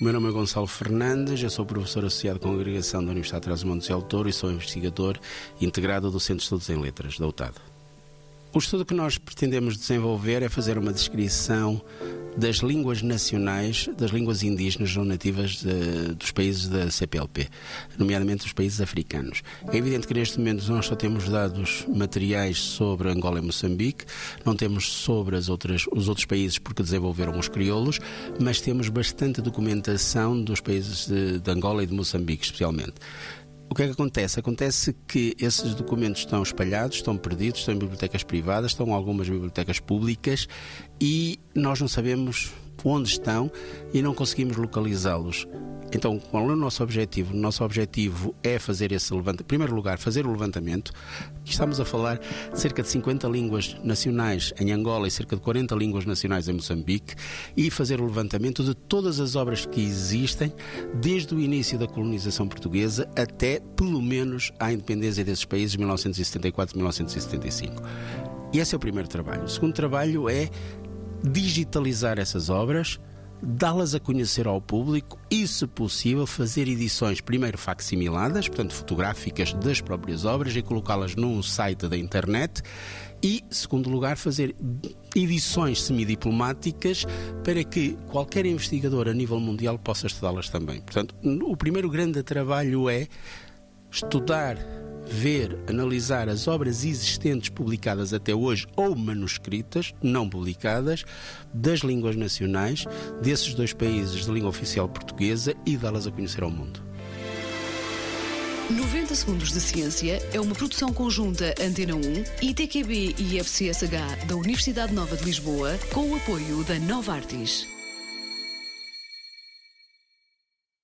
O meu nome é Gonçalo Fernandes, eu sou professor associado com a Congregação da Universidade de Trás-os-Montes e Alto Douro e sou investigador integrado do Centro de Estudos em Letras, da UTAD. O estudo que nós pretendemos desenvolver é fazer uma descrição das línguas nacionais, das línguas indígenas ou nativas dos países da CPLP, nomeadamente dos países africanos. É evidente que neste momento nós só temos dados materiais sobre Angola e Moçambique, não temos sobre os outros países porque desenvolveram os crioulos, mas temos bastante documentação dos países de Angola e de Moçambique, especialmente. O que é que acontece? Acontece que esses documentos estão espalhados, estão perdidos, estão em bibliotecas privadas, estão em algumas bibliotecas públicas e nós não sabemos onde estão e não conseguimos localizá-los. Então, qual é o nosso objetivo? O nosso objetivo é fazer esse levantamento. Em primeiro lugar, fazer o levantamento. Aqui estamos a falar de cerca de 50 línguas nacionais em Angola e cerca de 40 línguas nacionais em Moçambique e fazer o levantamento de todas as obras que existem desde o início da colonização portuguesa até, pelo menos, à independência desses países, 1974 e 1975. E esse é o primeiro trabalho. O segundo trabalho é digitalizar essas obras, dá-las a conhecer ao público e, se possível, fazer edições, primeiro facsimiladas, portanto fotográficas das próprias obras e colocá-las num site da internet e, segundo lugar, fazer edições semidiplomáticas para que qualquer investigador a nível mundial possa estudá-las também. Portanto, o primeiro grande trabalho é estudar, ver, analisar as obras existentes publicadas até hoje ou manuscritas, não publicadas, das línguas nacionais, desses dois países de língua oficial portuguesa e dá-las a conhecer ao mundo. 90 Segundos de Ciência é uma produção conjunta Antena 1, ITQB e FCSH da Universidade Nova de Lisboa, com o apoio da Nova Artis.